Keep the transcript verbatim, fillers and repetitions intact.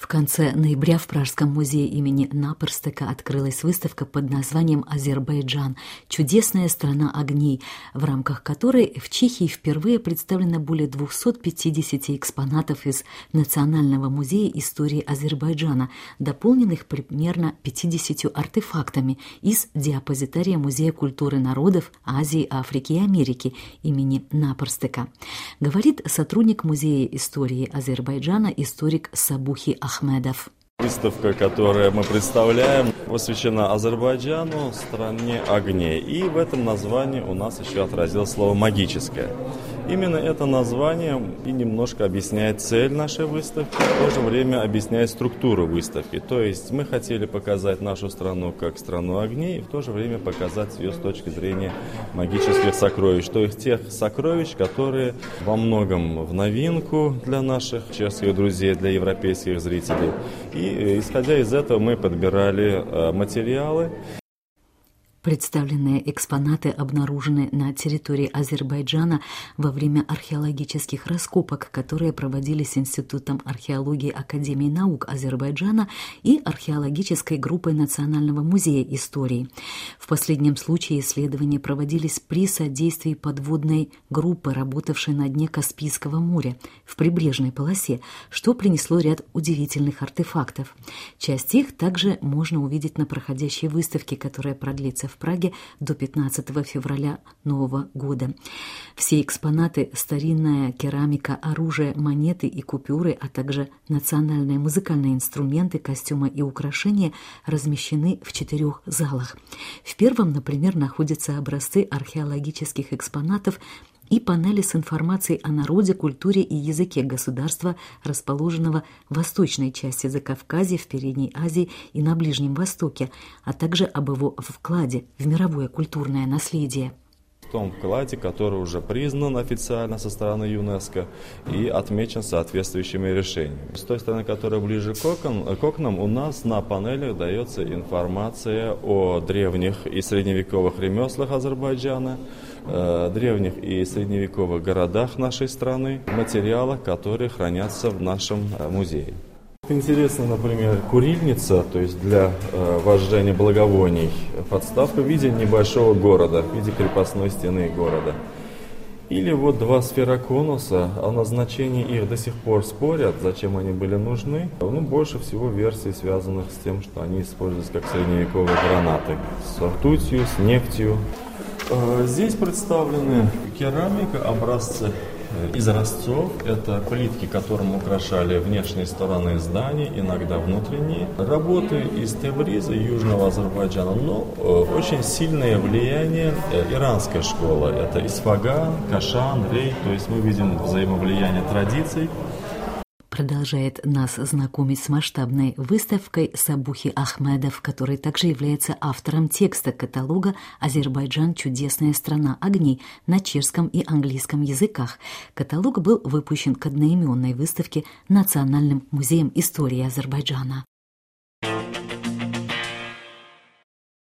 В конце ноября в Пражском музее имени Наперстека открылась выставка под названием «Азербайджан. Чудесная страна огней», в рамках которой в Чехии впервые представлено более двухсот пятидесяти экспонатов из Национального музея истории Азербайджана, дополненных примерно пятьюдесятью артефактами из диапозитария Музея культуры народов Азии, Африки и Америки имени Наперстека, говорит сотрудник Музея истории Азербайджана, историк Сабухи Ахмедов. Выставка, которую мы представляем, посвящена Азербайджану, стране огней. И в этом названии у нас еще отразилось слово «магическое». Именно это название и немножко объясняет цель нашей выставки, в то же время объясняет структуру выставки. То есть мы хотели показать нашу страну как страну огней, и в то же время показать ее с точки зрения магических сокровищ. То есть тех сокровищ, которые во многом в новинку для наших чешских друзей, для европейских зрителей. И исходя из этого мы подбирали материалы. Представленные экспонаты обнаружены на территории Азербайджана во время археологических раскопок, которые проводились Институтом археологии Академии наук Азербайджана и археологической группой Национального музея истории. В последнем случае исследования проводились при содействии подводной группы, работавшей на дне Каспийского моря в прибрежной полосе, что принесло ряд удивительных артефактов. Часть их также можно увидеть на проходящей выставке, которая продлится в Праге до пятнадцатого февраля нового года. Все экспонаты, старинная керамика, оружие, монеты и купюры, а также национальные музыкальные инструменты, костюмы и украшения размещены в четырех залах. В первом, например, находятся образцы археологических экспонатов и панели с информацией о народе, культуре и языке государства, расположенного в восточной части Закавказья, в Передней Азии и на Ближнем Востоке, а также об его вкладе в мировое культурное наследие. В том вкладе, который уже признан официально со стороны ЮНЕСКО и отмечен соответствующими решениями. С той стороны, которая ближе к, окон, к окнам, у нас на панелях дается информация о древних и средневековых ремеслах Азербайджана, э, древних и средневековых городах нашей страны, материалах, которые хранятся в нашем э, музее. Интересно, например, курильница, то есть для э, вожжения благовоний, подставка в виде небольшого города, в виде крепостной стены города. Или вот два сфероконуса, о назначении их до сих пор спорят, зачем они были нужны. Ну, больше всего версий, связанных с тем, что они используются как средневековые гранаты, с ртутью, с нефтью. Э, здесь представлены керамика, образцы из разцов. Это плитки, которым украшали внешние стороны зданий, иногда внутренние. Работы из Тебриза, Южного Азербайджана, но э, очень сильное влияние э, иранской школы. Это Исфаган, Кашан, Рей, то есть мы видим взаимовлияние традиций. Продолжает нас знакомить с масштабной выставкой Сабухи Ахмедов, который также является автором текста каталога «Азербайджан. Чудесная страна огней» на чешском и английском языках. Каталог был выпущен к одноименной выставке Национальным музеем истории Азербайджана.